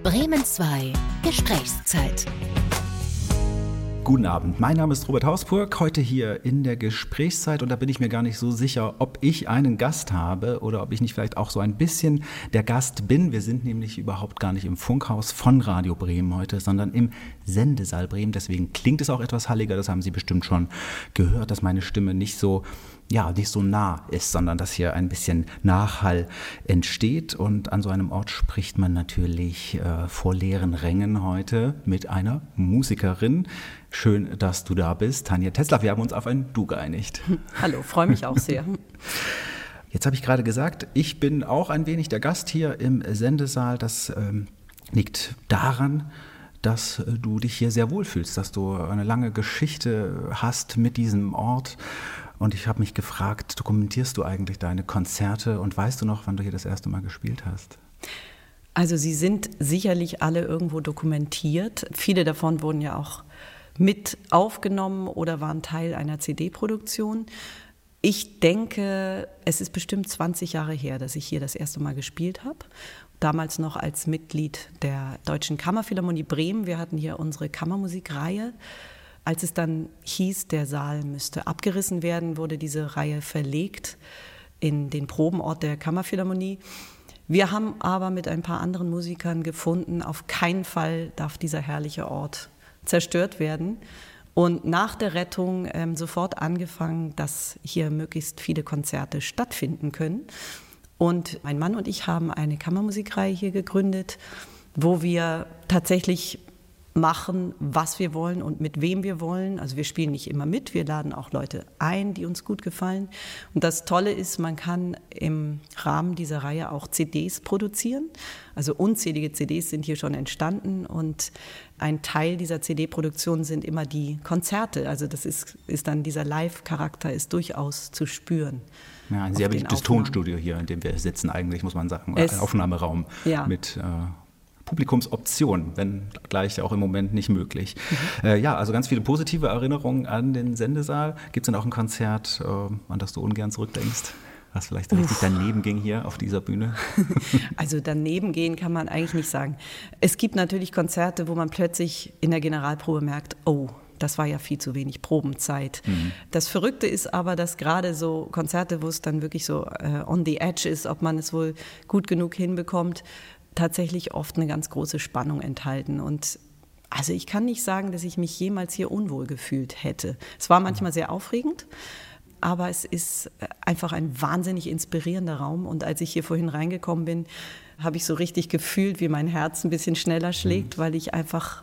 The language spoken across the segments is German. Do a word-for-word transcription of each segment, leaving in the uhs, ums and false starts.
Bremen zwei Gesprächszeit. Guten Abend, mein Name ist Robert Hausburg, heute hier in der Gesprächszeit und da bin ich mir gar nicht so sicher, ob ich einen Gast habe oder ob ich nicht vielleicht auch so ein bisschen der Gast bin. Wir sind nämlich überhaupt gar nicht im Funkhaus von Radio Bremen heute, sondern im Sendesaal Bremen. Deswegen klingt es auch etwas halliger, das haben Sie bestimmt schon gehört, dass meine Stimme nicht so ja, nicht so nah ist, sondern dass hier ein bisschen Nachhall entsteht. Und an so einem Ort spricht man natürlich äh, vor leeren Rängen heute mit einer Musikerin. Schön, dass du da bist, Tanja Tetzlaff. Wir haben uns auf ein Du geeinigt. Hallo, freue mich auch sehr. Jetzt habe ich gerade gesagt, ich bin auch ein wenig der Gast hier im Sendesaal. Das ähm, liegt daran, dass du dich hier sehr wohlfühlst, dass du eine lange Geschichte hast mit diesem Ort. Und ich habe mich gefragt, dokumentierst du eigentlich deine Konzerte und weißt du noch, wann du hier das erste Mal gespielt hast? Also sie sind sicherlich alle irgendwo dokumentiert. Viele davon wurden ja auch mit aufgenommen oder waren Teil einer C D-Produktion. Ich denke, es ist bestimmt zwanzig Jahre her, dass ich hier das erste Mal gespielt habe. Damals noch als Mitglied der Deutschen Kammerphilharmonie Bremen. Wir hatten hier unsere Kammermusikreihe. Als es dann hieß, der Saal müsste abgerissen werden, wurde diese Reihe verlegt in den Probenort der Kammerphilharmonie. Wir haben aber mit ein paar anderen Musikern gefunden, auf keinen Fall darf dieser herrliche Ort zerstört werden. Und nach der Rettung ähm, sofort angefangen, dass hier möglichst viele Konzerte stattfinden können. Und mein Mann und ich haben eine Kammermusikreihe hier gegründet, wo wir tatsächlich machen, was wir wollen und mit wem wir wollen. Also wir spielen nicht immer mit, wir laden auch Leute ein, die uns gut gefallen. Und das Tolle ist, man kann im Rahmen dieser Reihe auch C Ds produzieren. Also unzählige C Ds sind hier schon entstanden und ein Teil dieser C D-Produktion sind immer die Konzerte. Also das ist, ist dann dieser Live-Charakter ist durchaus zu spüren. Ja, ein sehr beliebtes Tonstudio hier, in dem wir sitzen eigentlich, muss man sagen. Es, ein Aufnahmeraum ja. mit äh, Publikumsoption, wenn gleich auch im Moment nicht möglich. Mhm. Äh, ja, also ganz viele positive Erinnerungen an den Sendesaal. Gibt es denn auch ein Konzert, äh, an das du ungern zurückdenkst? Was vielleicht richtig Uff. daneben ging hier auf dieser Bühne? Also daneben gehen kann man eigentlich nicht sagen. Es gibt natürlich Konzerte, wo man plötzlich in der Generalprobe merkt, oh, das war ja viel zu wenig Probenzeit. Mhm. Das Verrückte ist aber, dass gerade so Konzerte, wo es dann wirklich so äh, on the edge ist, ob man es wohl gut genug hinbekommt, tatsächlich oft eine ganz große Spannung enthalten. Und also ich kann nicht sagen, dass ich mich jemals hier unwohl gefühlt hätte. Es war manchmal sehr aufregend, aber es ist einfach ein wahnsinnig inspirierender Raum. Und als ich hier vorhin reingekommen bin, habe ich so richtig gefühlt, wie mein Herz ein bisschen schneller schlägt, weil ich einfach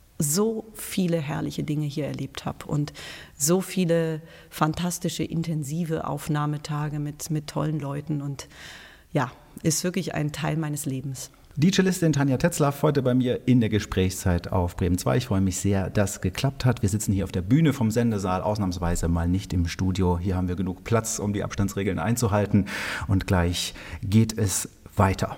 so viele herrliche Dinge hier erlebt habe und so viele fantastische, intensive Aufnahmetage mit, mit tollen Leuten und ja, ist wirklich ein Teil meines Lebens. Die Cellistin Tanja Tetzlaff heute bei mir in der Gesprächszeit auf Bremen zwei. Ich freue mich sehr, dass geklappt hat. Wir sitzen hier auf der Bühne vom Sendesaal, ausnahmsweise mal nicht im Studio. Hier haben wir genug Platz, um die Abstandsregeln einzuhalten. Und gleich geht es weiter.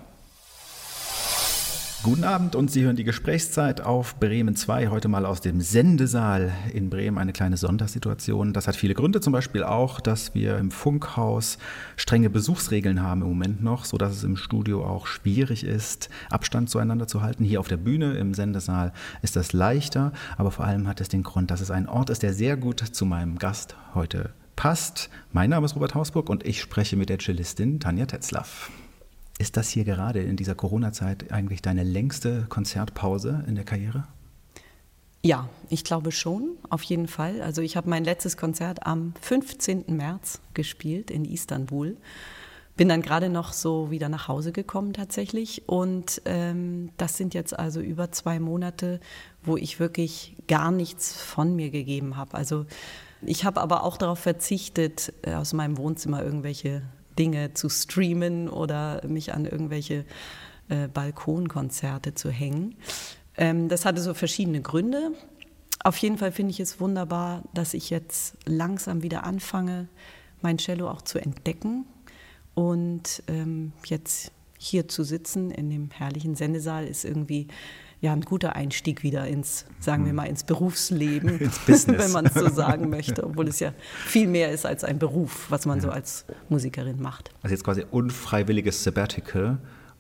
Guten Abend und Sie hören die Gesprächszeit auf Bremen zwei, heute mal aus dem Sendesaal in Bremen, eine kleine Sondersituation. Das hat viele Gründe, zum Beispiel auch, dass wir im Funkhaus strenge Besuchsregeln haben im Moment noch, sodass es im Studio auch schwierig ist, Abstand zueinander zu halten. Hier auf der Bühne im Sendesaal ist das leichter, aber vor allem hat es den Grund, dass es ein Ort ist, der sehr gut zu meinem Gast heute passt. Mein Name ist Robert Hausburg und ich spreche mit der Cellistin Tanja Tetzlaff. Ist das hier gerade in dieser Corona-Zeit eigentlich deine längste Konzertpause in der Karriere? Ja, ich glaube schon, auf jeden Fall. Also ich habe mein letztes Konzert am fünfzehnten März gespielt in Istanbul. Bin dann gerade noch so wieder nach Hause gekommen tatsächlich. Und ähm, das sind jetzt also über zwei Monate, wo ich wirklich gar nichts von mir gegeben habe. Also ich habe aber auch darauf verzichtet, aus meinem Wohnzimmer irgendwelche Dinge zu streamen oder mich an irgendwelche äh, Balkonkonzerte zu hängen. Ähm, das hatte so verschiedene Gründe. Auf jeden Fall finde ich es wunderbar, dass ich jetzt langsam wieder anfange, mein Cello auch zu entdecken und ähm, jetzt hier zu sitzen in dem herrlichen Sendesaal ist irgendwie ja ein guter Einstieg wieder ins, sagen wir mal, ins Berufsleben, ins Business, wenn man es so sagen möchte, obwohl es ja viel mehr ist als ein Beruf, was man ja. so als Musikerin macht. Also jetzt quasi unfreiwilliges Sabbatical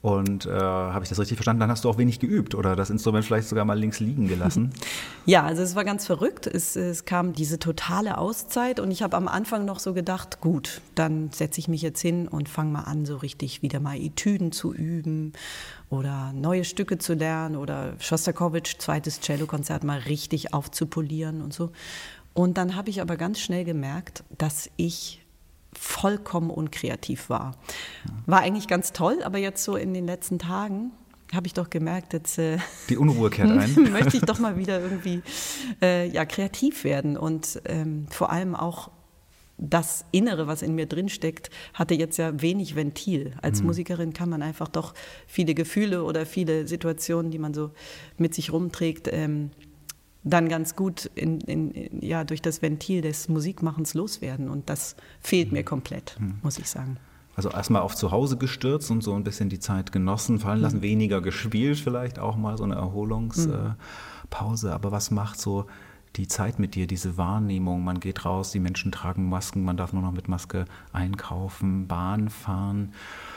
Und äh, habe ich das richtig verstanden? Dann hast du auch wenig geübt oder das Instrument vielleicht sogar mal links liegen gelassen? Ja, also es war ganz verrückt. Es, es kam diese totale Auszeit und ich habe am Anfang noch so gedacht, gut, dann setze ich mich jetzt hin und fange mal an, so richtig wieder mal Etüden zu üben oder neue Stücke zu lernen oder Schostakowitsch, zweites Cellokonzert mal richtig aufzupolieren und so. Und dann habe ich aber ganz schnell gemerkt, dass ich vollkommen unkreativ war. War eigentlich ganz toll, aber jetzt so in den letzten Tagen habe ich doch gemerkt, jetzt äh, die Unruhe kehrt ein. möchte ich doch mal wieder irgendwie äh, ja, kreativ werden und ähm, vor allem auch das Innere, was in mir drin steckt, hatte jetzt ja wenig Ventil. Als mhm. Musikerin kann man einfach doch viele Gefühle oder viele Situationen, die man so mit sich rumträgt, ähm, dann ganz gut in, in, ja, durch das Ventil des Musikmachens loswerden. Und das fehlt mir komplett, mhm. muss ich sagen. Also erstmal auf zu Hause gestürzt und so ein bisschen die Zeit genossen, fallen lassen, mhm. weniger gespielt vielleicht auch mal, so eine Erholungspause. Mhm. Aber was macht so die Zeit mit dir, diese Wahrnehmung? Man geht raus, die Menschen tragen Masken, man darf nur noch mit Maske einkaufen, Bahn fahren.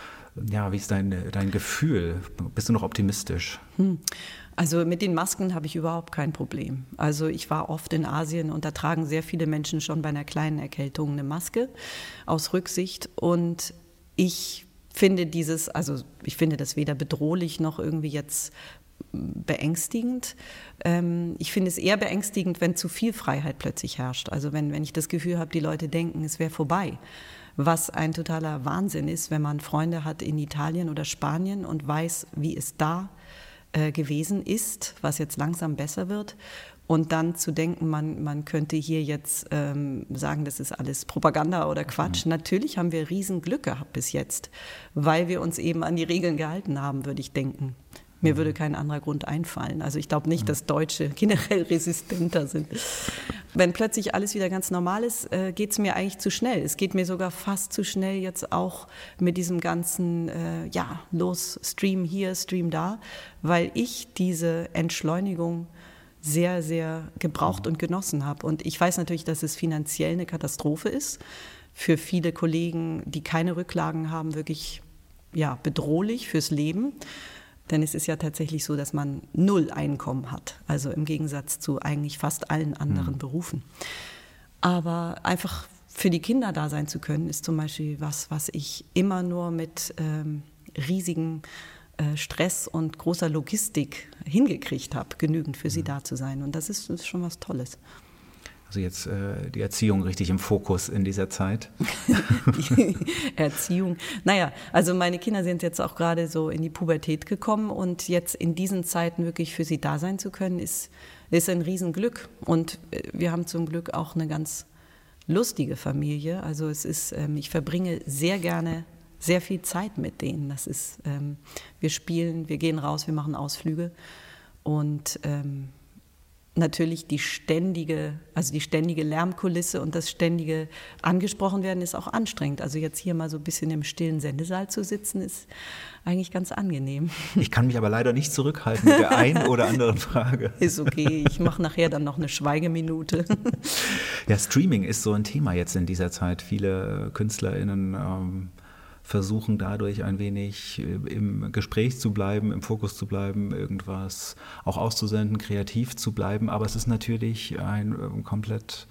Ja, wie ist dein, dein Gefühl? Bist du noch optimistisch? Hm. Also mit den Masken habe ich überhaupt kein Problem. Also ich war oft in Asien und da tragen sehr viele Menschen schon bei einer kleinen Erkältung eine Maske aus Rücksicht. Und ich finde dieses, also ich finde das weder bedrohlich noch irgendwie jetzt beängstigend. Ich finde es eher beängstigend, wenn zu viel Freiheit plötzlich herrscht. Also wenn, wenn ich das Gefühl habe, die Leute denken, es wäre vorbei. Was ein totaler Wahnsinn ist, wenn man Freunde hat in Italien oder Spanien und weiß, wie es da äh, gewesen ist, was jetzt langsam besser wird. Und dann zu denken, man, man könnte hier jetzt ähm, sagen, das ist alles Propaganda oder Quatsch. Mhm. Natürlich haben wir riesen Glück gehabt bis jetzt, weil wir uns eben an die Regeln gehalten haben, würde ich denken. Mir würde kein anderer Grund einfallen. Also ich glaube nicht, dass Deutsche generell resistenter sind. Wenn plötzlich alles wieder ganz normal ist, äh, geht es mir eigentlich zu schnell. Es geht mir sogar fast zu schnell jetzt auch mit diesem ganzen, äh, ja, los, Stream hier, Stream da, weil ich diese Entschleunigung sehr, sehr gebraucht und genossen habe. Und ich weiß natürlich, dass es finanziell eine Katastrophe ist. Für viele Kollegen, die keine Rücklagen haben, wirklich ja, bedrohlich fürs Leben. Denn es ist ja tatsächlich so, dass man null Einkommen hat, also im Gegensatz zu eigentlich fast allen anderen mhm. Berufen. Aber einfach für die Kinder da sein zu können, ist zum Beispiel was, was ich immer nur mit ähm, riesigen äh, Stress und großer Logistik hingekriegt habe, genügend für mhm. sie da zu sein. Und das ist, ist schon was Tolles. Also jetzt äh, die Erziehung richtig im Fokus in dieser Zeit. Die Erziehung. Naja, also meine Kinder sind jetzt auch gerade so in die Pubertät gekommen und jetzt in diesen Zeiten wirklich für sie da sein zu können, ist, ist ein Riesenglück. Und wir haben zum Glück auch eine ganz lustige Familie. Also es ist, ähm, ich verbringe sehr gerne sehr viel Zeit mit denen. Das ist, ähm, wir spielen, wir gehen raus, wir machen Ausflüge und ähm, natürlich die ständige, also die ständige Lärmkulisse und das ständige angesprochen werden ist auch anstrengend. Also jetzt hier mal so ein bisschen im stillen Sendesaal zu sitzen, ist eigentlich ganz angenehm. Ich kann mich aber leider nicht zurückhalten mit der einen oder anderen Frage. Ist okay, ich mache nachher dann noch eine Schweigeminute. Ja, Streaming ist so ein Thema jetzt in dieser Zeit. Viele KünstlerInnen ähm, versuchen dadurch ein wenig im Gespräch zu bleiben, im Fokus zu bleiben, irgendwas auch auszusenden, kreativ zu bleiben. Aber es ist natürlich ein komplett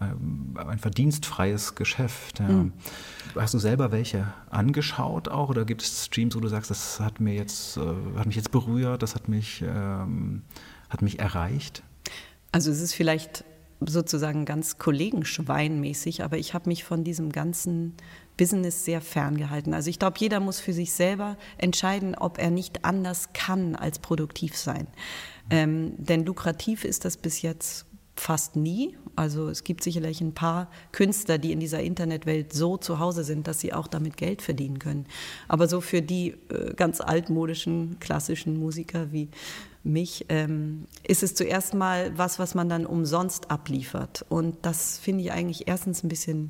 ein verdienstfreies Geschäft. Ja. Mhm. Hast du selber welche angeschaut auch oder gibt es Streams, wo du sagst, das hat mir jetzt, hat mich jetzt berührt, das hat mich, ähm, hat mich erreicht? Also es ist vielleicht sozusagen ganz kollegenschweinmäßig, aber ich habe mich von diesem ganzen Business sehr ferngehalten. Also ich glaube, jeder muss für sich selber entscheiden, ob er nicht anders kann als produktiv sein. Ähm, denn lukrativ ist das bis jetzt fast nie. Also es gibt sicherlich ein paar Künstler, die in dieser Internetwelt so zu Hause sind, dass sie auch damit Geld verdienen können. Aber so für die äh, ganz altmodischen, klassischen Musiker wie mich, ähm, ist es zuerst mal was, was man dann umsonst abliefert. Und das finde ich eigentlich erstens ein bisschen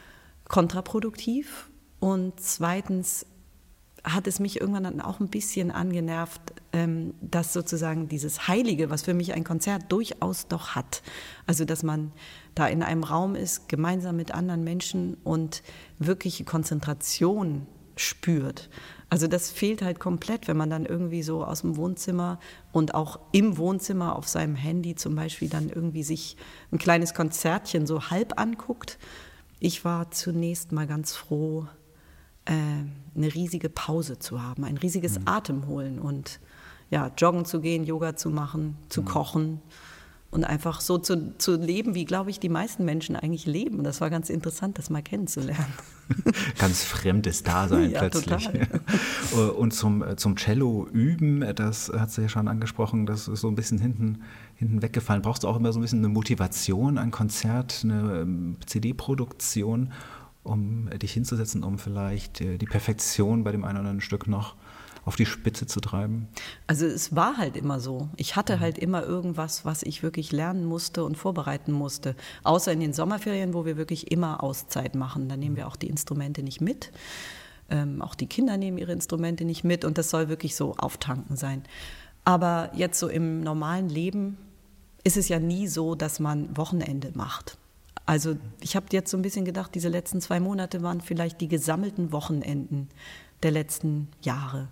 kontraproduktiv und zweitens hat es mich irgendwann dann auch ein bisschen angenervt, ähm, dass sozusagen dieses Heilige, was für mich ein Konzert durchaus doch hat, also dass man da in einem Raum ist, gemeinsam mit anderen Menschen und wirkliche Konzentration spürt. Also das fehlt halt komplett, wenn man dann irgendwie so aus dem Wohnzimmer und auch im Wohnzimmer auf seinem Handy zum Beispiel dann irgendwie sich ein kleines Konzertchen so halb anguckt. Ich war zunächst mal ganz froh, äh, eine riesige Pause zu haben, ein riesiges mhm. Atemholen und ja, joggen zu gehen, Yoga zu machen, zu mhm. kochen und einfach so zu, zu leben, wie, glaube ich, die meisten Menschen eigentlich leben. Das war ganz interessant, das mal kennenzulernen. Ganz fremdes Dasein ja, plötzlich. Total. Und zum, zum Cello üben, das hat sie ja schon angesprochen, das ist so ein bisschen hinten, hinten weggefallen. Brauchst du auch immer so ein bisschen eine Motivation, ein Konzert, eine C D-Produktion, um dich hinzusetzen, um vielleicht die Perfektion bei dem einen oder anderen Stück noch auf die Spitze zu treiben? Also es war halt immer so. Ich hatte halt immer irgendwas, was ich wirklich lernen musste und vorbereiten musste. Außer in den Sommerferien, wo wir wirklich immer Auszeit machen. Da nehmen wir auch die Instrumente nicht mit. Ähm, auch die Kinder nehmen ihre Instrumente nicht mit. Und das soll wirklich so auftanken sein. Aber jetzt so im normalen Leben ist es ja nie so, dass man Wochenende macht. Also ich habe jetzt so ein bisschen gedacht, diese letzten zwei Monate waren vielleicht die gesammelten Wochenenden der letzten Jahre.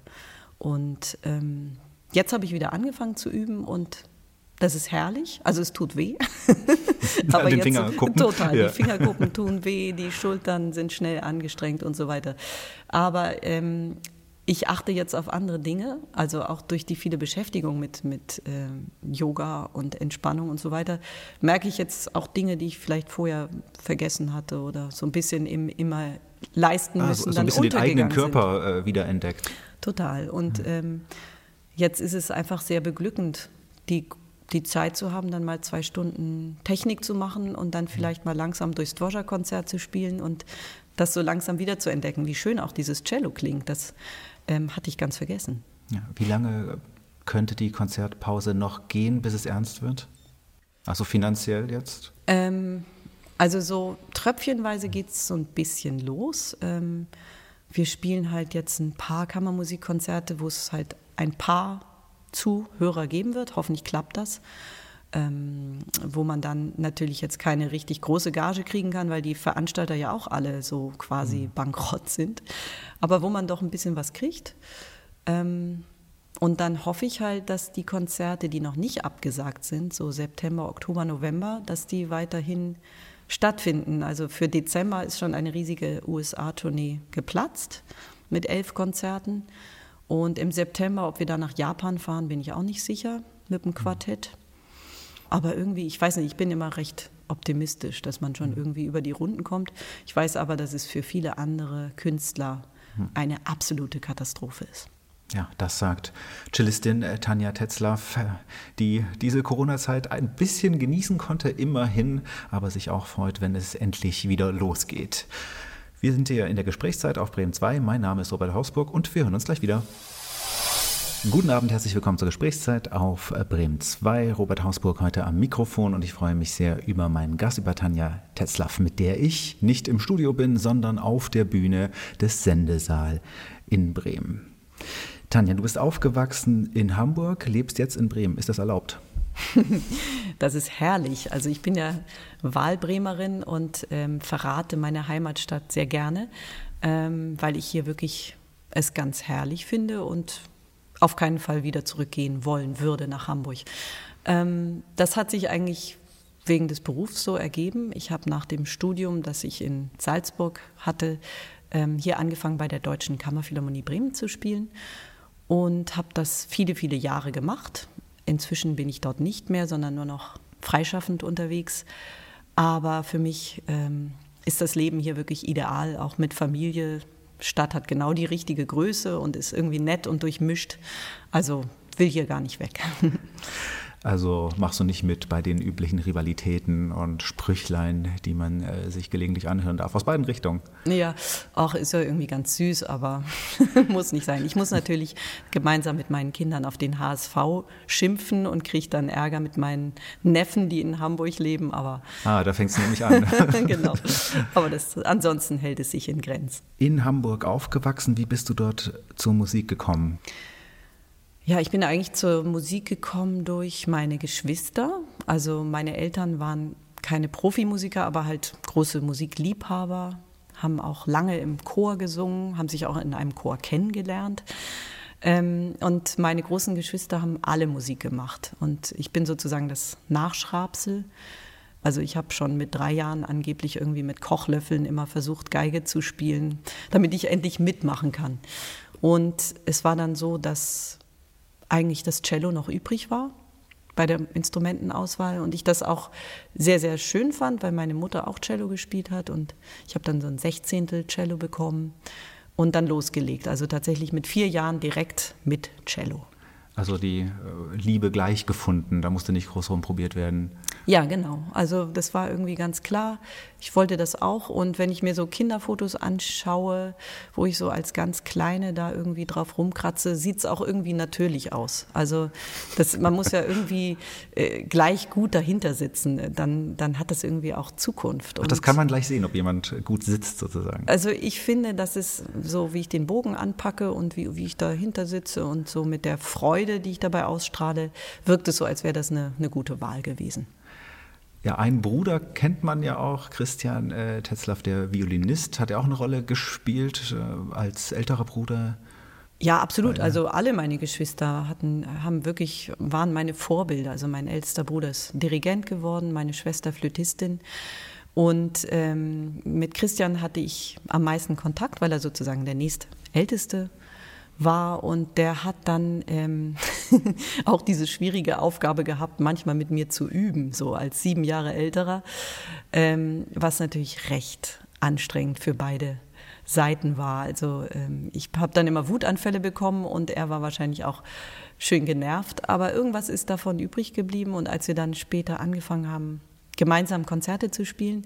Und ähm, jetzt habe ich wieder angefangen zu üben und das ist herrlich. Also es tut weh. Aber den jetzt Fingerkuppen. Total. Ja. Die Fingerkuppen tun weh, die Schultern sind schnell angestrengt und so weiter. Aber ähm, ich achte jetzt auf andere Dinge, also auch durch die viele Beschäftigung mit, mit ähm, Yoga und Entspannung und so weiter, merke ich jetzt auch Dinge, die ich vielleicht vorher vergessen hatte oder so ein bisschen im, immer leisten ah, müssen, so, so dann ein bisschen den eigenen Körper sind. Äh, wiederentdeckt. Total. Und mhm. ähm, jetzt ist es einfach sehr beglückend, die, die Zeit zu haben, dann mal zwei Stunden Technik zu machen und dann vielleicht mal langsam durchs Dvorak-Konzert zu spielen und das so langsam wieder zu entdecken, wie schön auch dieses Cello klingt. Das ähm, hatte ich ganz vergessen. Ja, wie lange könnte die Konzertpause noch gehen, bis es ernst wird? Also finanziell jetzt? Ähm, Also so tröpfchenweise geht es so ein bisschen los. Ähm, wir spielen halt jetzt ein paar Kammermusikkonzerte, wo es halt ein paar Zuhörer geben wird. Hoffentlich klappt das. Ähm, wo man dann natürlich jetzt keine richtig große Gage kriegen kann, weil die Veranstalter ja auch alle so quasi mhm. bankrott sind. Aber wo man doch ein bisschen was kriegt. Ähm, und dann hoffe ich halt, dass die Konzerte, die noch nicht abgesagt sind, so September, Oktober, November, dass die weiterhin stattfinden. Also für Dezember ist schon eine riesige U S A-Tournee geplatzt mit elf Konzerten. Und im September, ob wir da nach Japan fahren, bin ich auch nicht sicher mit dem Quartett. Aber irgendwie, ich weiß nicht, ich bin immer recht optimistisch, dass man schon irgendwie über die Runden kommt. Ich weiß aber, dass es für viele andere Künstler eine absolute Katastrophe ist. Ja, das sagt Cellistin Tanja Tetzlaff, die diese Corona-Zeit ein bisschen genießen konnte, immerhin, aber sich auch freut, wenn es endlich wieder losgeht. Wir sind hier in der Gesprächszeit auf Bremen zwei. Mein Name ist Robert Hausburg und wir hören uns gleich wieder. Guten Abend, herzlich willkommen zur Gesprächszeit auf Bremen zwei. Robert Hausburg heute am Mikrofon und ich freue mich sehr über meinen Gast, über Tanja Tetzlaff, mit der ich nicht im Studio bin, sondern auf der Bühne des Sendesaal in Bremen. Tanja, du bist aufgewachsen in Hamburg, lebst jetzt in Bremen. Ist das erlaubt? Das ist herrlich. Also ich bin ja Wahlbremerin und ähm, verrate meine Heimatstadt sehr gerne, ähm, weil ich hier wirklich es ganz herrlich finde und auf keinen Fall wieder zurückgehen wollen würde nach Hamburg. Ähm, das hat sich eigentlich wegen des Berufs so ergeben. Ich habe nach dem Studium, das ich in Salzburg hatte, ähm, hier angefangen bei der Deutschen Kammerphilharmonie Bremen zu spielen und habe das viele, viele Jahre gemacht. Inzwischen bin ich dort nicht mehr, sondern nur noch freischaffend unterwegs. Aber für mich ähm, ist das Leben hier wirklich ideal, auch mit Familie. Stadt hat genau die richtige Größe und ist irgendwie nett und durchmischt. Also will hier gar nicht weg. Also machst du nicht mit bei den üblichen Rivalitäten und Sprüchlein, die man äh, sich gelegentlich anhören darf, aus beiden Richtungen? Ja, auch ist ja irgendwie ganz süß, aber muss nicht sein. Ich muss natürlich gemeinsam mit meinen Kindern auf den H S V schimpfen und kriege dann Ärger mit meinen Neffen, die in Hamburg leben. Aber ah, da fängst du nämlich an. Genau, aber das, ansonsten hält es sich in Grenzen. In Hamburg aufgewachsen, wie bist du dort zur Musik gekommen? Ja, ich bin eigentlich zur Musik gekommen durch meine Geschwister. Also meine Eltern waren keine Profimusiker, aber halt große Musikliebhaber, haben auch lange im Chor gesungen, haben sich auch in einem Chor kennengelernt. Ähm, und meine großen Geschwister haben alle Musik gemacht. Und ich bin sozusagen das Nachschrapsel. Also ich habe schon mit drei Jahren angeblich irgendwie mit Kochlöffeln immer versucht, Geige zu spielen, damit ich endlich mitmachen kann. Und es war dann so, dass eigentlich das Cello noch übrig war bei der Instrumentenauswahl und ich das auch sehr, sehr schön fand, weil meine Mutter auch Cello gespielt hat und ich habe dann so ein Sechzehntel Cello bekommen und dann losgelegt. Also tatsächlich mit vier Jahren direkt mit Cello. Also die äh, Liebe gleich gefunden, da musste nicht groß rumprobiert werden. Ja, genau. Also das war irgendwie ganz klar. Ich wollte das auch. Und wenn ich mir so Kinderfotos anschaue, wo ich so als ganz Kleine da irgendwie drauf rumkratze, sieht es auch irgendwie natürlich aus. Also das, man muss ja irgendwie äh, gleich gut dahinter sitzen. Dann, dann hat das irgendwie auch Zukunft. Ach, das kann man gleich sehen, ob jemand gut sitzt sozusagen. Also ich finde, das ist so, wie ich den Bogen anpacke und wie, wie ich dahinter sitze und so mit der Freude, die ich dabei ausstrahle, wirkt es so, als wäre das eine, eine gute Wahl gewesen. Ja, einen Bruder kennt man ja auch, Christian äh, Tetzlaff, der Violinist, hat ja auch eine Rolle gespielt äh, als älterer Bruder. Ja, absolut. Also alle meine Geschwister hatten, haben wirklich, waren meine Vorbilder. Also mein ältester Bruder ist Dirigent geworden, meine Schwester Flötistin. Und ähm, mit Christian hatte ich am meisten Kontakt, weil er sozusagen der nächstälteste war und der hat dann ähm, auch diese schwierige Aufgabe gehabt, manchmal mit mir zu üben, so als sieben Jahre älterer, ähm, was natürlich recht anstrengend für beide Seiten war. Also ähm, ich habe dann immer Wutanfälle bekommen und er war wahrscheinlich auch schön genervt, aber irgendwas ist davon übrig geblieben und als wir dann später angefangen haben, gemeinsam Konzerte zu spielen,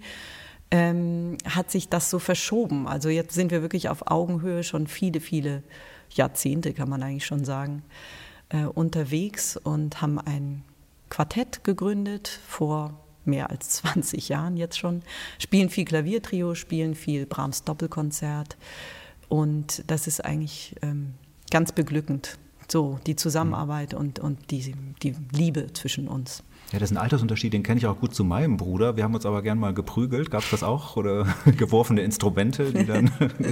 ähm, hat sich das so verschoben. Also jetzt sind wir wirklich auf Augenhöhe schon viele, viele Jahrzehnte, kann man eigentlich schon sagen, äh, unterwegs und haben ein Quartett gegründet vor mehr als zwanzig Jahren jetzt schon, spielen viel Klaviertrio, spielen viel Brahms Doppelkonzert und das ist eigentlich ähm, ganz beglückend, so die Zusammenarbeit und, und die, die Liebe zwischen uns. Ja, das ist ein Altersunterschied, den kenne ich auch gut zu meinem Bruder. Wir haben uns aber gern mal geprügelt. Gab es das auch? Oder geworfene Instrumente, die dann...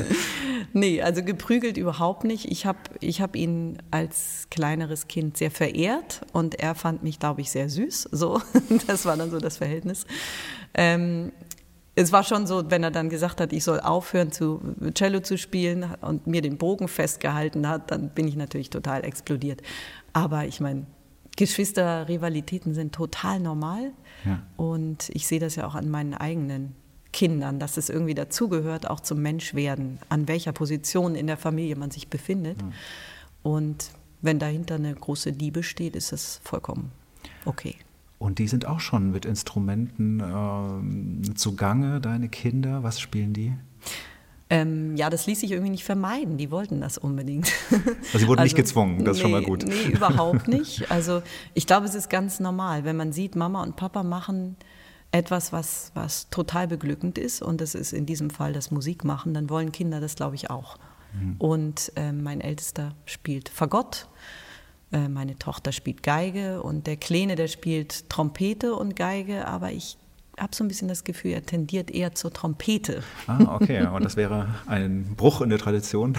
Nee, also geprügelt überhaupt nicht. Ich habe ich hab ihn als kleineres Kind sehr verehrt und er fand mich, glaube ich, sehr süß. So, das war dann so das Verhältnis. Ähm, es war schon so, wenn er dann gesagt hat, ich soll aufhören, zu Cello zu spielen und mir den Bogen festgehalten hat, dann bin ich natürlich total explodiert. Aber ich meine, Geschwisterrivalitäten sind total normal ja. Und ich sehe das ja auch an meinen eigenen Kindern, dass es irgendwie dazugehört, auch zum Menschwerden, an welcher Position in der Familie man sich befindet. Ja. Und wenn dahinter eine große Liebe steht, ist das vollkommen okay. Und die sind auch schon mit Instrumenten äh, zugange, deine Kinder. Was spielen die? Ähm, ja, das ließ sich irgendwie nicht vermeiden. Die wollten das unbedingt. Also sie wurden also, nicht gezwungen, das ist nee, schon mal gut. Nee, überhaupt nicht. Also ich glaube, es ist ganz normal, wenn man sieht, Mama und Papa machen etwas, was, was total beglückend ist und das ist in diesem Fall das Musikmachen, dann wollen Kinder das, glaube ich, auch. Mhm. Und äh, mein Ältester spielt Fagott, äh, meine Tochter spielt Geige und der Kleine, der spielt Trompete und Geige, aber ich habe so ein bisschen das Gefühl, er tendiert eher zur Trompete. Ah, okay. Und das wäre ein Bruch in der Tradition.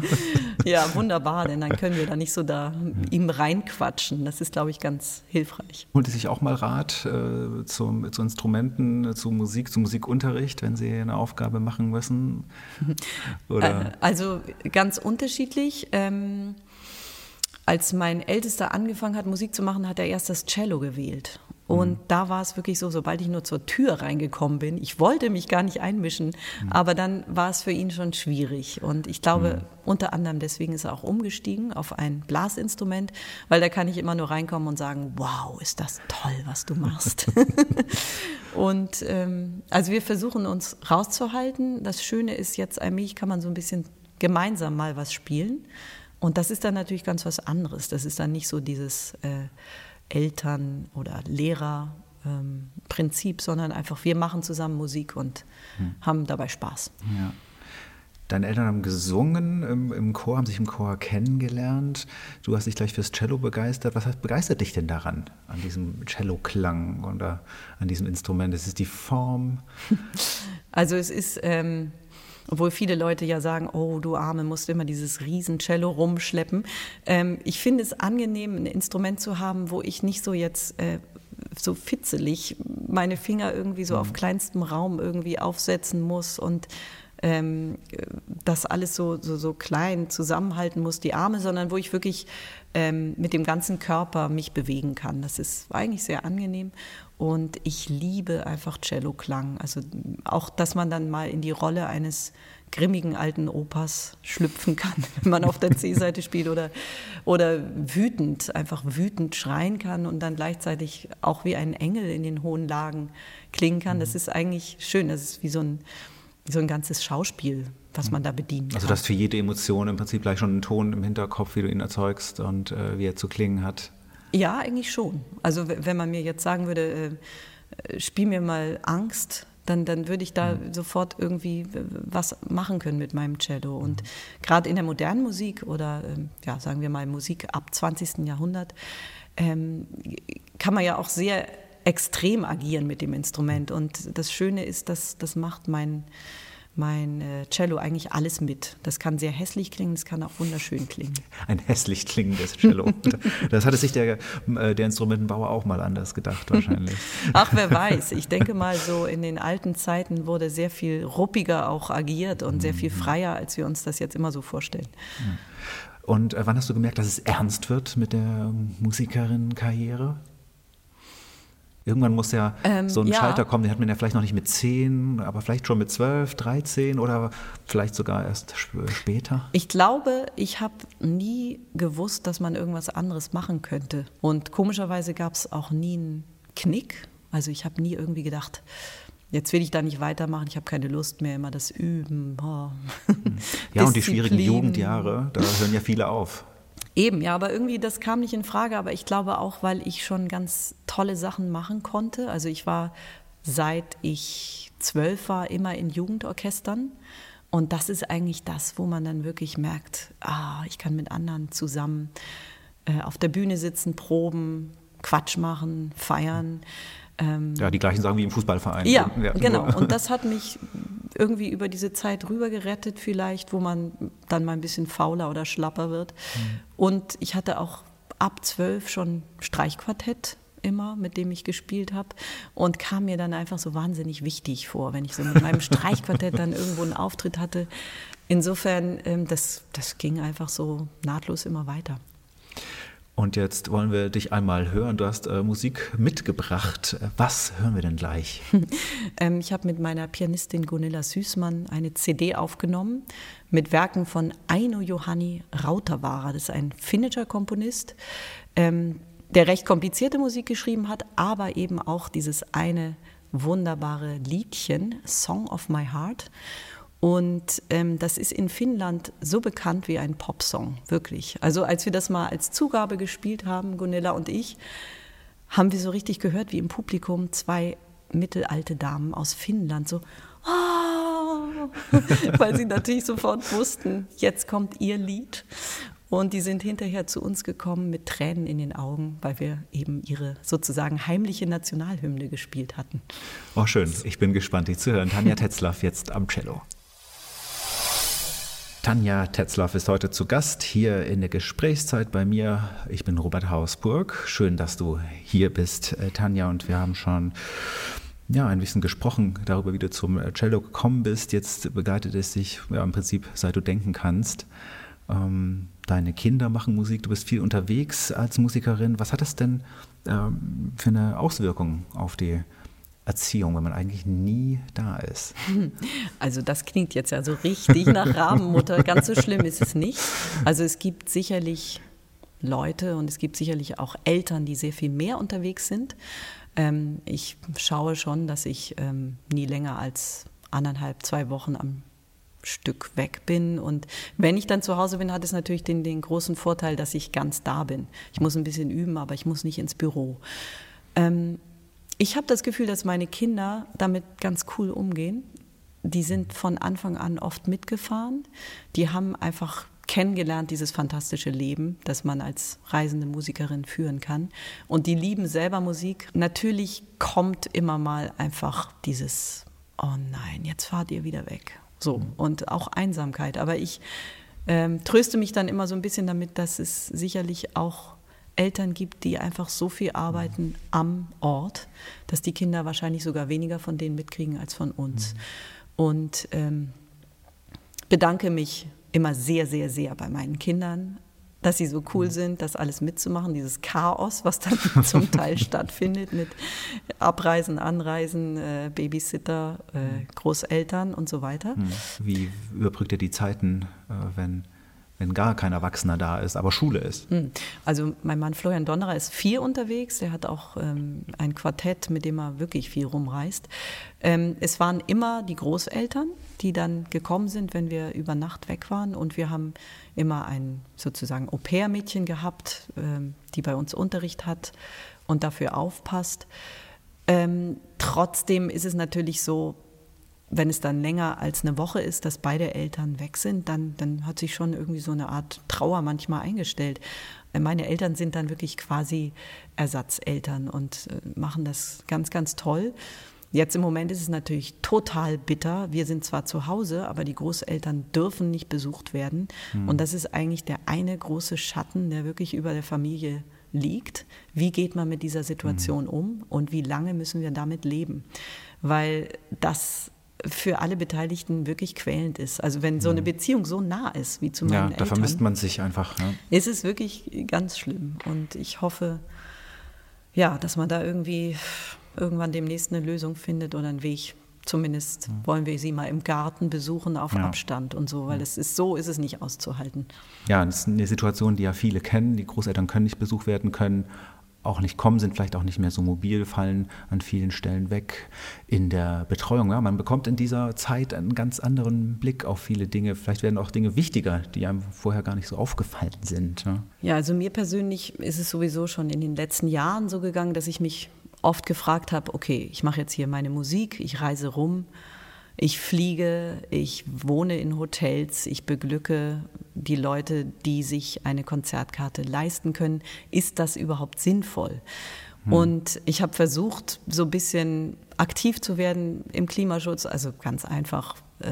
Ja, wunderbar, denn dann können wir da nicht so da ihm reinquatschen. Das ist, glaube ich, ganz hilfreich. Holt Sie sich auch mal Rat äh, zum, zu Instrumenten, zu Musik, zu Musikunterricht, wenn Sie eine Aufgabe machen müssen? Oder? Also ganz unterschiedlich. Ähm, als mein Ältester angefangen hat, Musik zu machen, hat er erst das Cello gewählt. Und mhm. da war es wirklich so, sobald ich nur zur Tür reingekommen bin, ich wollte mich gar nicht einmischen, mhm. aber dann war es für ihn schon schwierig. Und ich glaube, mhm. unter anderem deswegen ist er auch umgestiegen auf ein Blasinstrument, weil da kann ich immer nur reinkommen und sagen, wow, ist das toll, was du machst. Und ähm, also wir versuchen uns rauszuhalten. Das Schöne ist jetzt, allmählich kann man so ein bisschen gemeinsam mal was spielen. Und das ist dann natürlich ganz was anderes. Das ist dann nicht so dieses äh, Eltern- oder Lehrer-Prinzip, ähm, sondern einfach, wir machen zusammen Musik und hm. haben dabei Spaß. Ja. Deine Eltern haben gesungen im, im Chor, haben sich im Chor kennengelernt. Du hast dich gleich fürs Cello begeistert. Was begeistert dich denn daran, an diesem Cello-Klang oder an diesem Instrument? Ist es die Form? Also es ist... Ähm, obwohl viele Leute ja sagen, oh du Arme, musst immer dieses Riesencello rumschleppen. Ähm, ich finde es angenehm, ein Instrument zu haben, wo ich nicht so jetzt äh, so fitzelig meine Finger irgendwie so mhm. auf kleinstem Raum irgendwie aufsetzen muss und ähm, das alles so, so, so klein zusammenhalten muss, die Arme, sondern wo ich wirklich ähm, mit dem ganzen Körper mich bewegen kann. Das ist eigentlich sehr angenehm und ich liebe einfach Celloklang. Also auch, dass man dann mal in die Rolle eines grimmigen alten Opas schlüpfen kann, wenn man auf der C-Seite spielt oder, oder wütend, einfach wütend schreien kann und dann gleichzeitig auch wie ein Engel in den hohen Lagen klingen kann. Das ist eigentlich schön. Das ist wie so ein, so ein ganzes Schauspiel, was man da bedienen kann. Also dass für jede Emotion im Prinzip gleich schon einen Ton im Hinterkopf, wie du ihn erzeugst und äh, wie er zu klingen hat. Ja, eigentlich schon. Also wenn man mir jetzt sagen würde, äh, spiel mir mal Angst, Dann, dann würde ich da mhm. sofort irgendwie was machen können mit meinem Cello. Und mhm. gerade in der modernen Musik oder ja, sagen wir mal Musik ab zwanzigsten Jahrhundert ähm, kann man ja auch sehr extrem agieren mit dem Instrument. Und das Schöne ist, dass das macht mein, mein äh, Cello eigentlich alles mit. Das kann sehr hässlich klingen, das kann auch wunderschön klingen. Ein hässlich klingendes Cello. Das hatte sich der, äh, der Instrumentenbauer auch mal anders gedacht wahrscheinlich. Ach, wer weiß. Ich denke mal, so in den alten Zeiten wurde sehr viel ruppiger auch agiert und sehr viel freier, als wir uns das jetzt immer so vorstellen. Und äh, wann hast du gemerkt, dass es ernst wird mit der Musikerin-Karriere? Irgendwann muss ja ähm, so ein ja. Schalter kommen, den hat man ja vielleicht noch nicht mit zehn, aber vielleicht schon mit zwölf, dreizehn oder vielleicht sogar erst später. Ich glaube, ich habe nie gewusst, dass man irgendwas anderes machen könnte. Und komischerweise gab es auch nie einen Knick. Also ich habe nie irgendwie gedacht, jetzt will ich da nicht weitermachen, ich habe keine Lust mehr, immer das Üben. Oh. Ja, und die schwierigen Jugendjahre, da hören ja viele auf. Eben, ja, aber irgendwie, das kam nicht in Frage, aber ich glaube auch, weil ich schon ganz tolle Sachen machen konnte. Also ich war, seit ich zwölf war, immer in Jugendorchestern und das ist eigentlich das, wo man dann wirklich merkt, ah, ich kann mit anderen zusammen äh, auf der Bühne sitzen, proben, Quatsch machen, feiern. Ähm, ja, die gleichen Sachen wie im Fußballverein. Ja, ja, genau. Und das hat mich irgendwie über diese Zeit rüber gerettet vielleicht, wo man dann mal ein bisschen fauler oder schlapper wird. Mhm. Und ich hatte auch ab zwölf schon Streichquartett immer, mit dem ich gespielt habe und kam mir dann einfach so wahnsinnig wichtig vor, wenn ich so mit meinem Streichquartett dann irgendwo einen Auftritt hatte. Insofern, ähm, das, das ging einfach so nahtlos immer weiter. Und jetzt wollen wir dich einmal hören. Du hast äh, Musik mitgebracht. Was hören wir denn gleich? ähm, ich habe mit meiner Pianistin Gunilla Süßmann eine C D aufgenommen mit Werken von Aino Johanni Rautavaara. Das ist ein finnischer Komponist, ähm, der recht komplizierte Musik geschrieben hat, aber eben auch dieses eine wunderbare Liedchen, Song of My Heart. Und ähm, das ist in Finnland so bekannt wie ein Popsong, wirklich. Also als wir das mal als Zugabe gespielt haben, Gunilla und ich, haben wir so richtig gehört, wie im Publikum zwei mittelalte Damen aus Finnland so, oh, weil sie natürlich sofort wussten, jetzt kommt ihr Lied. Und die sind hinterher zu uns gekommen mit Tränen in den Augen, weil wir eben ihre sozusagen heimliche Nationalhymne gespielt hatten. Oh, schön. Ich bin gespannt, dich zu hören. Tanja Tetzlaff jetzt am Cello. Tanja Tetzlaff ist heute zu Gast hier in der Gesprächszeit bei mir. Ich bin Robert Hausburg. Schön, dass du hier bist, Tanja. Und wir haben schon ja, ein bisschen gesprochen darüber, wie du zum Cello gekommen bist. Jetzt begleitet es dich ja, im Prinzip, seit du denken kannst. Ähm, deine Kinder machen Musik, du bist viel unterwegs als Musikerin. Was hat das denn ähm, für eine Auswirkung auf die Erziehung, wenn man eigentlich nie da ist? Also das klingt jetzt ja so richtig nach Rabenmutter. Ganz so schlimm ist es nicht. Also es gibt sicherlich Leute und es gibt sicherlich auch Eltern, die sehr viel mehr unterwegs sind. Ähm, ich schaue schon, dass ich ähm, nie länger als anderthalb, zwei Wochen am Stück weg bin. Und wenn ich dann zu Hause bin, hat es natürlich den, den großen Vorteil, dass ich ganz da bin. Ich muss ein bisschen üben, aber ich muss nicht ins Büro. Ähm, Ich habe das Gefühl, dass meine Kinder damit ganz cool umgehen. Die sind von Anfang an oft mitgefahren. Die haben einfach kennengelernt, dieses fantastische Leben, das man als reisende Musikerin führen kann. Und die lieben selber Musik. Natürlich kommt immer mal einfach dieses, oh nein, jetzt fahrt ihr wieder weg. So, und auch Einsamkeit. Aber ich ähm, tröste mich dann immer so ein bisschen damit, dass es sicherlich auch Eltern gibt, die einfach so viel arbeiten am Ort, dass die Kinder wahrscheinlich sogar weniger von denen mitkriegen als von uns. Mhm. Und ähm, bedanke mich immer sehr, sehr, sehr bei meinen Kindern, dass sie so cool sind, das alles mitzumachen, dieses Chaos, was dann zum Teil stattfindet mit Abreisen, Anreisen, äh, Babysitter, äh, Großeltern und so weiter. Wie überbrückt ihr die Zeiten, äh, wenn... wenn gar kein Erwachsener da ist, aber Schule ist? Also mein Mann Florian Donnerer ist viel unterwegs, der hat auch ähm, ein Quartett, mit dem er wirklich viel rumreist. Ähm, es waren immer die Großeltern, die dann gekommen sind, wenn wir über Nacht weg waren, und wir haben immer ein sozusagen Au-pair-Mädchen gehabt, ähm, die bei uns Unterricht hat und dafür aufpasst. Ähm, trotzdem ist es natürlich so, wenn es dann länger als eine Woche ist, dass beide Eltern weg sind, dann, dann hat sich schon irgendwie so eine Art Trauer manchmal eingestellt. Meine Eltern sind dann wirklich quasi Ersatzeltern und machen das ganz, ganz toll. Jetzt im Moment ist es natürlich total bitter. Wir sind zwar zu Hause, aber die Großeltern dürfen nicht besucht werden. Mhm. Und das ist eigentlich der eine große Schatten, der wirklich über der Familie liegt. Wie geht man mit dieser Situation mhm. um und wie lange müssen wir damit leben? Weil das für alle Beteiligten wirklich quälend ist. Also wenn so eine Beziehung so nah ist wie zu meinen ja, Eltern. Da vermisst man sich einfach. Ja. Ist es wirklich ganz schlimm. Und ich hoffe, ja, dass man da irgendwie irgendwann demnächst eine Lösung findet oder einen Weg. Zumindest mhm. wollen wir sie mal im Garten besuchen auf ja. Abstand und so, weil es ist so ist es nicht auszuhalten. Ja, das ist eine Situation, die ja viele kennen. Die Großeltern können nicht besucht werden können, auch nicht kommen, sind vielleicht auch nicht mehr so mobil, fallen an vielen Stellen weg in der Betreuung. Ja, man bekommt in dieser Zeit einen ganz anderen Blick auf viele Dinge. Vielleicht werden auch Dinge wichtiger, die einem vorher gar nicht so aufgefallen sind. Ja, ja, also mir persönlich ist es sowieso schon in den letzten Jahren so gegangen, dass ich mich oft gefragt habe, okay, ich mache jetzt hier meine Musik, ich reise rum, ich fliege, ich wohne in Hotels, ich beglücke die Leute, die sich eine Konzertkarte leisten können. Ist das überhaupt sinnvoll? Hm. Und ich habe versucht, so ein bisschen aktiv zu werden im Klimaschutz, also ganz einfach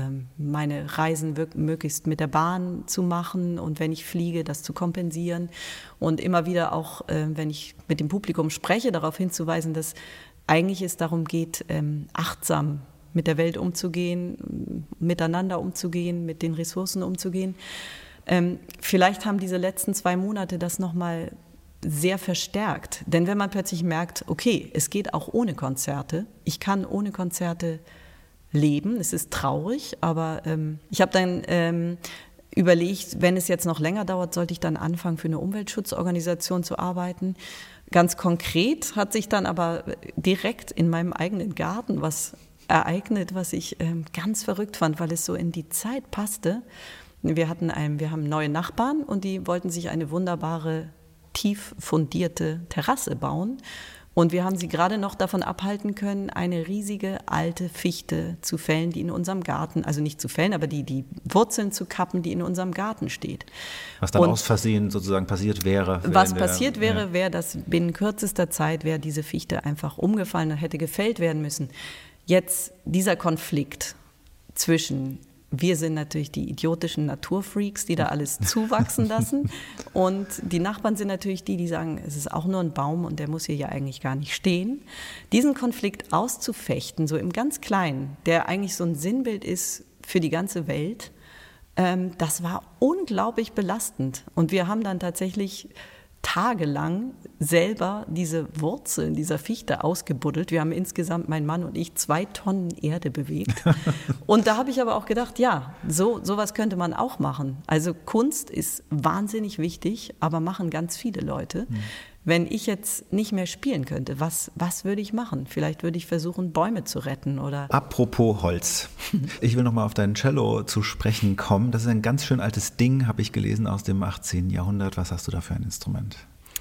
meine Reisen möglichst mit der Bahn zu machen und wenn ich fliege, das zu kompensieren und immer wieder auch, wenn ich mit dem Publikum spreche, darauf hinzuweisen, dass eigentlich es darum geht, achtsam mit der Welt umzugehen, miteinander umzugehen, mit den Ressourcen umzugehen. Ähm, vielleicht haben diese letzten zwei Monate das nochmal sehr verstärkt. Denn wenn man plötzlich merkt, okay, es geht auch ohne Konzerte, ich kann ohne Konzerte leben, es ist traurig, aber ähm, ich habe dann ähm, überlegt, wenn es jetzt noch länger dauert, sollte ich dann anfangen, für eine Umweltschutzorganisation zu arbeiten. Ganz konkret hat sich dann aber direkt in meinem eigenen Garten was ereignet, was ich ähm, ganz verrückt fand, weil es so in die Zeit passte. Wir hatten einen, wir haben neue Nachbarn und die wollten sich eine wunderbare, tief fundierte Terrasse bauen. Und wir haben sie gerade noch davon abhalten können, eine riesige alte Fichte zu fällen, die in unserem Garten, also nicht zu fällen, aber die, die Wurzeln zu kappen, die in unserem Garten steht. Was dann und aus Versehen sozusagen passiert wäre. Was der, passiert wäre, ja. wäre, dass binnen kürzester Zeit wäre diese Fichte einfach umgefallen und hätte gefällt werden müssen. Jetzt dieser Konflikt zwischen, wir sind natürlich die idiotischen Naturfreaks, die da alles zuwachsen lassen, und die Nachbarn sind natürlich die, die sagen, es ist auch nur ein Baum und der muss hier ja eigentlich gar nicht stehen. Diesen Konflikt auszufechten, so im ganz Kleinen, der eigentlich so ein Sinnbild ist für die ganze Welt, ähm, das war unglaublich belastend. Und wir haben dann tatsächlich tagelang selber diese Wurzeln dieser Fichte ausgebuddelt. Wir haben insgesamt, mein Mann und ich, zwei Tonnen Erde bewegt. Und da habe ich aber auch gedacht, ja, so sowas könnte man auch machen. Also Kunst ist wahnsinnig wichtig, aber machen ganz viele Leute. Mhm. Wenn ich jetzt nicht mehr spielen könnte, was, was würde ich machen? Vielleicht würde ich versuchen, Bäume zu retten oder... Apropos Holz. Ich will noch mal auf dein Cello zu sprechen kommen. Das ist ein ganz schön altes Ding, habe ich gelesen, aus dem achtzehnten Jahrhundert. Was hast du da für ein Instrument?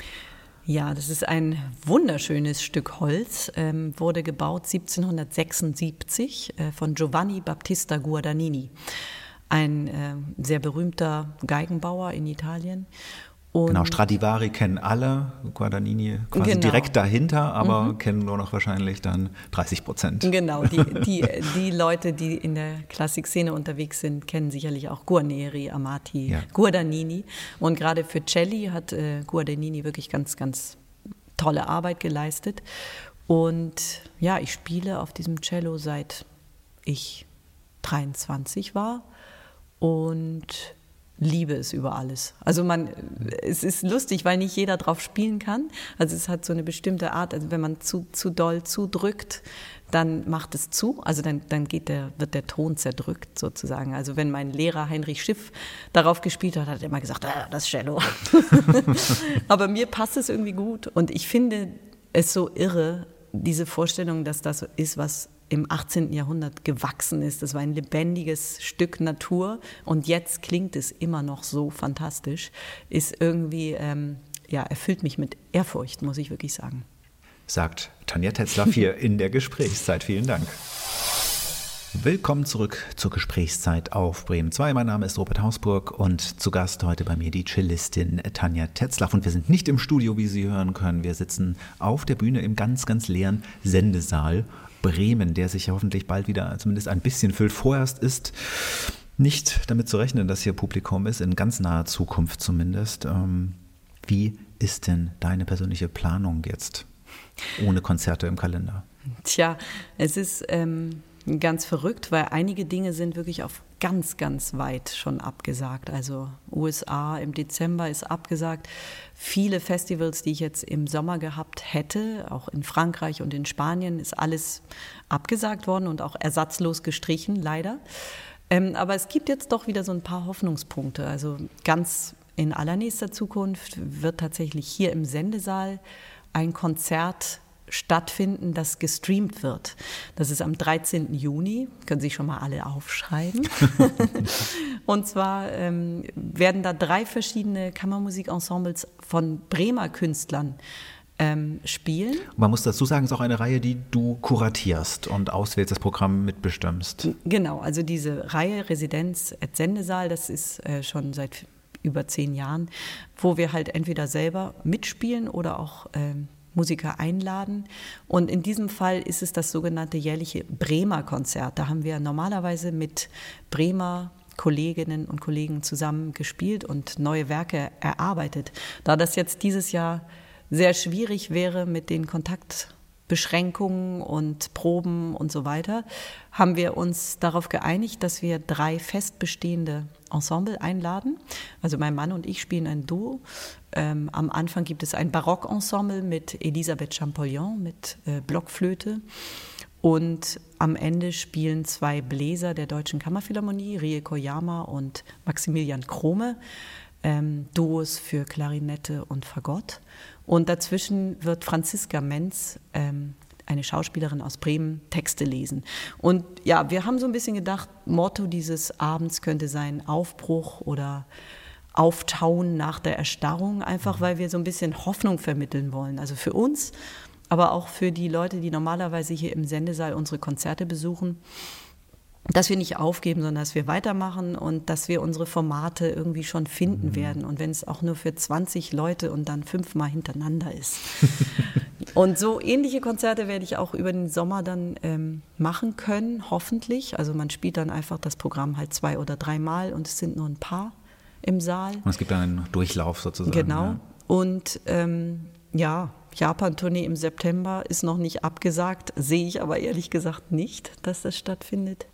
Ja, das ist ein wunderschönes Stück Holz, ähm, wurde gebaut siebzehnhundertsechsundsiebzig äh, von Giovanni Battista Guadagnini, ein äh, sehr berühmter Geigenbauer in Italien. Und genau, Stradivari kennen alle, Guadagnini quasi genau. direkt dahinter, aber mhm. kennen nur noch wahrscheinlich dann dreißig Prozent. Genau, die, die, die Leute, die in der Klassikszene unterwegs sind, kennen sicherlich auch Guarneri, Amati, ja. Guadagnini. Und gerade für Celli hat äh, Guadagnini wirklich ganz, ganz tolle Arbeit geleistet. Und ja, ich spiele auf diesem Cello seit ich dreiundzwanzig war und liebe es über alles. Also man, es ist lustig, weil nicht jeder drauf spielen kann. Also es hat so eine bestimmte Art, also wenn man zu, zu doll zudrückt, dann macht es zu, also dann, dann geht der, wird der Ton zerdrückt sozusagen. Also wenn mein Lehrer Heinrich Schiff darauf gespielt hat, hat er immer gesagt, ah, das Cello. Aber mir passt es irgendwie gut und ich finde es so irre, diese Vorstellung, dass das so ist, was im achtzehnten Jahrhundert gewachsen ist. Das war ein lebendiges Stück Natur und jetzt klingt es immer noch so fantastisch, ist irgendwie, ähm, ja, erfüllt mich mit Ehrfurcht, muss ich wirklich sagen. Sagt Tanja Tetzlaff hier in der Gesprächszeit. Vielen Dank. Willkommen zurück zur Gesprächszeit auf Bremen zwei. Mein Name ist Robert Hausburg und zu Gast heute bei mir die Cellistin Tanja Tetzlaff. Und wir sind nicht im Studio, wie Sie hören können. Wir sitzen auf der Bühne im ganz, ganz leeren Sendesaal Bremen, der sich ja hoffentlich bald wieder zumindest ein bisschen füllt. Vorerst ist nicht damit zu rechnen, dass hier Publikum ist, in ganz naher Zukunft zumindest. Ähm, wie ist denn deine persönliche Planung jetzt ohne Konzerte im Kalender? Tja, es ist ähm, ganz verrückt, weil einige Dinge sind wirklich auf ganz, ganz weit schon abgesagt. Also U S A im Dezember ist abgesagt. Viele Festivals, die ich jetzt im Sommer gehabt hätte, auch in Frankreich und in Spanien, ist alles abgesagt worden und auch ersatzlos gestrichen, leider. Ähm, aber es gibt jetzt doch wieder so ein paar Hoffnungspunkte. Also ganz in allernächster Zukunft wird tatsächlich hier im Sendesaal ein Konzert stattfinden, das gestreamt wird. Das ist am dreizehnten Juni, können Sie schon mal alle aufschreiben. Und zwar ähm, werden da drei verschiedene Kammermusikensembles von Bremer Künstlern ähm, spielen. Man muss dazu sagen, es ist auch eine Reihe, die du kuratierst und auswählst, das Programm mitbestimmst. Genau, also diese Reihe Residenz et Sendesaal, das ist äh, schon seit über zehn Jahren, wo wir halt entweder selber mitspielen oder auch ähm, Musiker einladen. Und in diesem Fall ist es das sogenannte jährliche Bremer Konzert. Da haben wir normalerweise mit Bremer Kolleginnen und Kollegen zusammen gespielt und neue Werke erarbeitet. Da das jetzt dieses Jahr sehr schwierig wäre mit den Kontaktbeschränkungen und Proben und so weiter, haben wir uns darauf geeinigt, dass wir drei fest bestehende Ensemble einladen. Also mein Mann und ich spielen ein Duo. Ähm, am Anfang gibt es ein Barockensemble mit Elisabeth Champollion mit äh, Blockflöte. Und am Ende spielen zwei Bläser der Deutschen Kammerphilharmonie, Rie Koyama und Maximilian Krome, ähm, Duos für Klarinette und Fagott. Und dazwischen wird Franziska Menz, ähm, eine Schauspielerin aus Bremen, Texte lesen. Und ja, wir haben so ein bisschen gedacht, Motto dieses Abends könnte sein Aufbruch oder Auftauen nach der Erstarrung, einfach weil wir so ein bisschen Hoffnung vermitteln wollen. Also für uns, aber auch für die Leute, die normalerweise hier im Sendesaal unsere Konzerte besuchen, dass wir nicht aufgeben, sondern dass wir weitermachen und dass wir unsere Formate irgendwie schon finden mhm. werden. Und wenn es auch nur für zwanzig Leute und dann fünfmal hintereinander ist. Und so ähnliche Konzerte werde ich auch über den Sommer dann ähm, machen können, hoffentlich. Also man spielt dann einfach das Programm halt zwei oder dreimal und es sind nur ein paar im Saal. Und es gibt dann einen Durchlauf sozusagen. Genau. Ja. Und ähm, ja, Japan-Tournee im September ist noch nicht abgesagt, sehe ich aber ehrlich gesagt nicht, dass das stattfindet.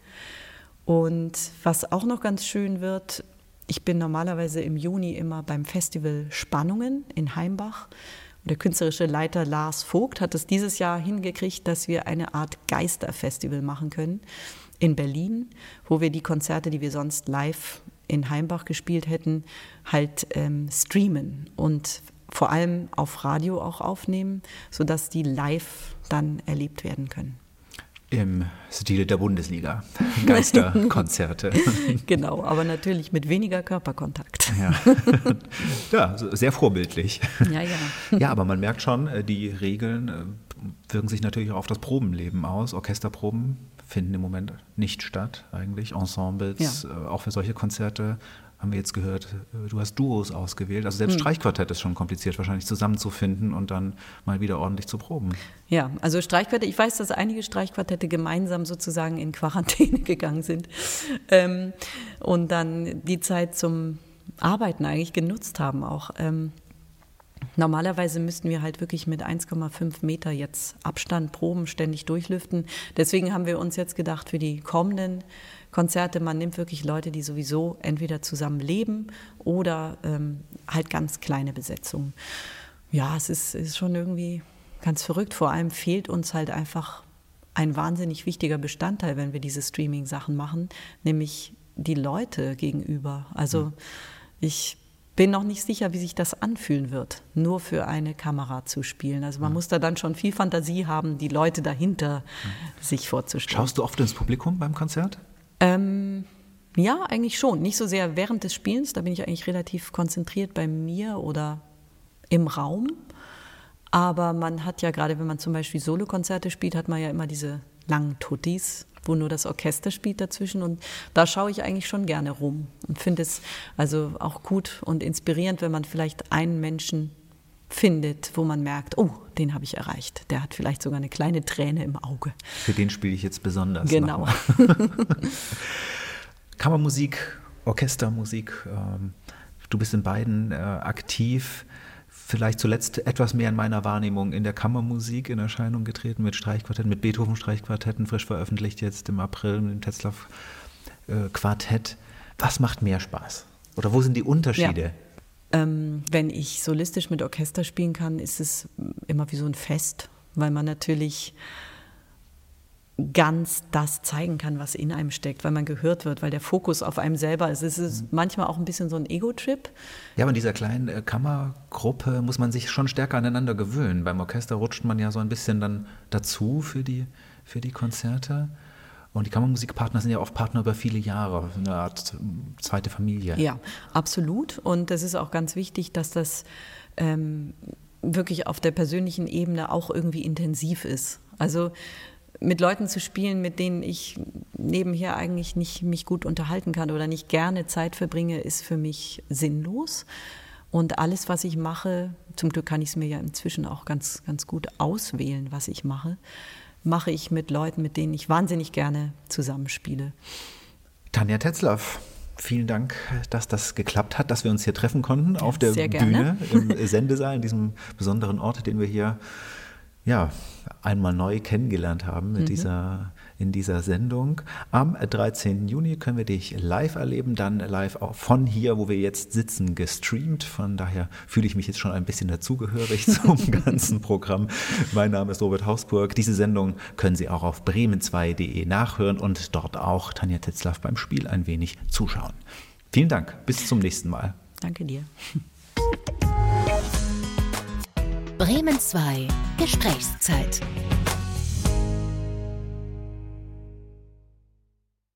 Und was auch noch ganz schön wird, ich bin normalerweise im Juni immer beim Festival Spannungen in Heimbach. Der künstlerische Leiter Lars Vogt hat es dieses Jahr hingekriegt, dass wir eine Art Geisterfestival machen können in Berlin, wo wir die Konzerte, die wir sonst live in Heimbach gespielt hätten, halt ähm, streamen und vor allem auf Radio auch aufnehmen, sodass die live dann erlebt werden können. Im Stile der Bundesliga, Geisterkonzerte. Genau, aber natürlich mit weniger Körperkontakt. Ja, ja, sehr vorbildlich. Ja, ja. Ja, aber man merkt schon, die Regeln wirken sich natürlich auch auf das Probenleben aus. Orchesterproben finden im Moment nicht statt eigentlich. Ensembles, ja. Auch für solche Konzerte haben wir jetzt gehört, du hast Duos ausgewählt. Also selbst hm. Streichquartett ist schon kompliziert, wahrscheinlich zusammenzufinden und dann mal wieder ordentlich zu proben. Ja, also Streichquartett, ich weiß, dass einige Streichquartette gemeinsam sozusagen in Quarantäne gegangen sind ähm, und dann die Zeit zum Arbeiten eigentlich genutzt haben auch. Ähm, Normalerweise müssten wir halt wirklich mit eins Komma fünf Meter jetzt Abstand proben, ständig durchlüften. Deswegen haben wir uns jetzt gedacht, für die kommenden Konzerte, man nimmt wirklich Leute, die sowieso entweder zusammen leben oder ähm, halt ganz kleine Besetzungen. Ja, es ist, ist schon irgendwie ganz verrückt. Vor allem fehlt uns halt einfach ein wahnsinnig wichtiger Bestandteil, wenn wir diese Streaming-Sachen machen, nämlich die Leute gegenüber. Also mhm. ich bin noch nicht sicher, wie sich das anfühlen wird, nur für eine Kamera zu spielen. Also man mhm. muss da dann schon viel Fantasie haben, die Leute dahinter mhm. sich vorzustellen. Schaust du oft ins Publikum beim Konzert? Ähm, ja, eigentlich schon. Nicht so sehr während des Spielens, da bin ich eigentlich relativ konzentriert bei mir oder im Raum. Aber man hat ja gerade, wenn man zum Beispiel Solokonzerte spielt, hat man ja immer diese langen Tuttis, wo nur das Orchester spielt dazwischen. Und da schaue ich eigentlich schon gerne rum und finde es also auch gut und inspirierend, wenn man vielleicht einen Menschen findet, wo man merkt, oh, den habe ich erreicht. Der hat vielleicht sogar eine kleine Träne im Auge. Für den spiele ich jetzt besonders. Genau. Kammermusik, Orchestermusik, ähm, du bist in beiden äh, aktiv. Vielleicht zuletzt etwas mehr in meiner Wahrnehmung in der Kammermusik in Erscheinung getreten mit Streichquartetten, mit Beethoven-Streichquartetten, frisch veröffentlicht jetzt im April mit dem Tetzlaff-Quartett. Was macht mehr Spaß? Oder wo sind die Unterschiede? Ja. Ähm, wenn ich solistisch mit Orchester spielen kann, ist es immer wie so ein Fest, weil man natürlich ganz das zeigen kann, was in einem steckt, weil man gehört wird, weil der Fokus auf einem selber ist. Es ist mhm. manchmal auch ein bisschen so ein Ego-Trip. Ja, aber in dieser kleinen äh, Kammergruppe muss man sich schon stärker aneinander gewöhnen. Beim Orchester rutscht man ja so ein bisschen dann dazu für die, für die Konzerte. Und die Kammermusikpartner sind ja oft Partner über viele Jahre, eine Art zweite Familie. Ja, absolut. Und es ist auch ganz wichtig, dass das ähm, wirklich auf der persönlichen Ebene auch irgendwie intensiv ist. Also mit Leuten zu spielen, mit denen ich nebenher eigentlich nicht mich gut unterhalten kann oder nicht gerne Zeit verbringe, ist für mich sinnlos. Und alles, was ich mache, zum Glück kann ich es mir ja inzwischen auch ganz, ganz gut auswählen, was ich mache, mache ich mit Leuten, mit denen ich wahnsinnig gerne zusammenspiele. Tanja Tetzlaff, vielen Dank, dass das geklappt hat, dass wir uns hier treffen konnten auf der Sehr Bühne, im Sendesaal, in diesem besonderen Ort, den wir hier ja, einmal neu kennengelernt haben mit mhm. dieser, in dieser Sendung. Am dreizehnten Juni können wir dich live erleben, dann live auch von hier, wo wir jetzt sitzen, gestreamt. Von daher fühle ich mich jetzt schon ein bisschen dazugehörig zum ganzen Programm. Mein Name ist Robert Hausburg. Diese Sendung können Sie auch auf bremen zwei punkt de nachhören und dort auch Tanja Tetzlaff beim Spiel ein wenig zuschauen. Vielen Dank, bis zum nächsten Mal. Danke dir. Bremen zwei Gesprächszeit.